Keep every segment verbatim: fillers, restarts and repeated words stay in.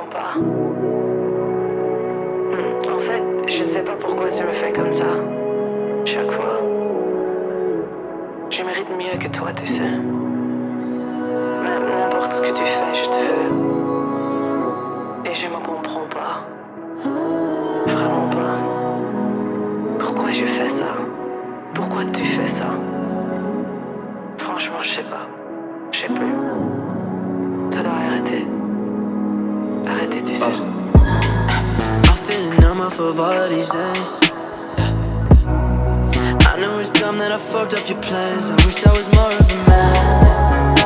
comprends pas. Hmm, En fait, je sais pas pourquoi tu me fais comme ça. Chaque fois. Je mérite mieux que toi, tu sais. Même n'importe ce que tu fais, je te veux. Et je me comprends pas. Vraiment pas. Pourquoi je fais ça? Pourquoi tu fais ça? Franchement, je sais pas. Je sais plus. Ça doit arrêter. Arrêter, tu sais. Oh. I'm feeling numb off of all these ends. I know it's dumb that I fucked up your plans. I wish I was more of a man.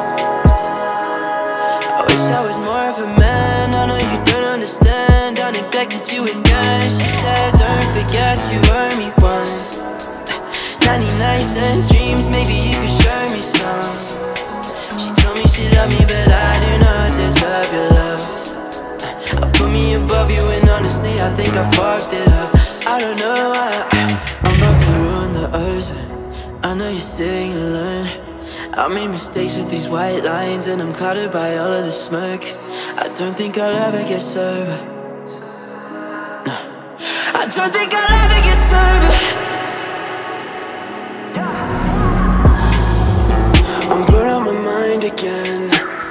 I wish I was more of a man. I know you don't understand. I neglected you again. She said, don't forget you owe me one. ninety-nine cent dreams, maybe you could show me some. She told me she loved me, but I do not deserve your love. I put me above you, and honestly I think I fucked it up. I don't know why I'm about to ruin the ozone. I know you're sitting alone. I made mistakes with these white lines, and I'm clouded by all of the smoke. I don't think I'll ever get sober. No, I don't think I'll ever get sober. I'm blurred out my mind again.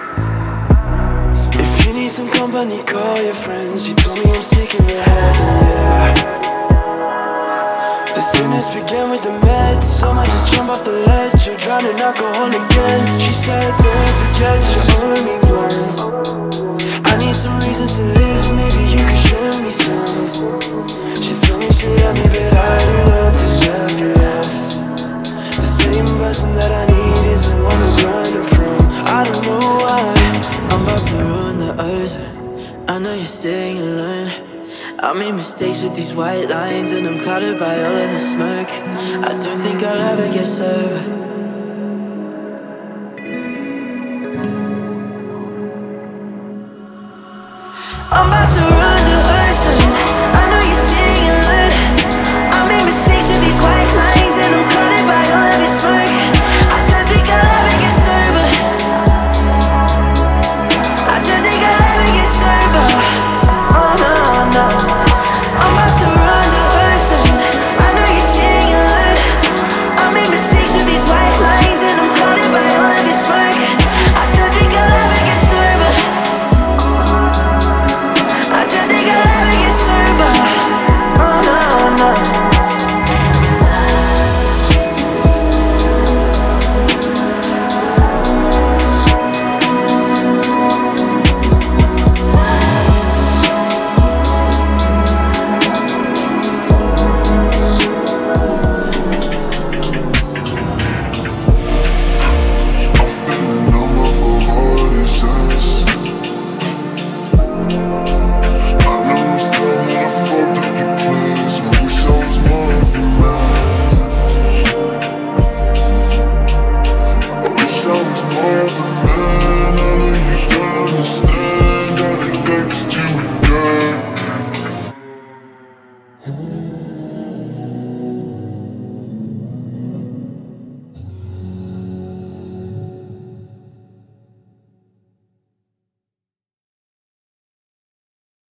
If you need some company, call your friends. You told me I'm sick in the head, yeah. The sickness began with the meds, so I might just jump off the ledge. You're drowning in alcohol again. She said, don't forget you owe me one. I need some reasons to live, maybe you could show me some. She told me she loved me, but I do not deserve your love. The same person that I need is the one I'm running from. I don't know why I'm about to ruin the ozone. I know you're sitting alone. I made mistakes with these white lines, and I'm clouded by all of the smoke. I don't think I'll ever get sober. I'm about to run the ozone. I know you're sitting alone. I made mistakes with these white lines, and I'm clouded by all of the smoke. I don't think I'll ever get sober. I don't think I'll ever get sober. Oh no, no. I'm about to run the ozone. I know you're sitting alone. I made mistakes with these white lines, and I'm clouded by all of the smoke. I don't think I'll ever get sober. I don't think I'll ever get sober. Oh no, no. Ooh.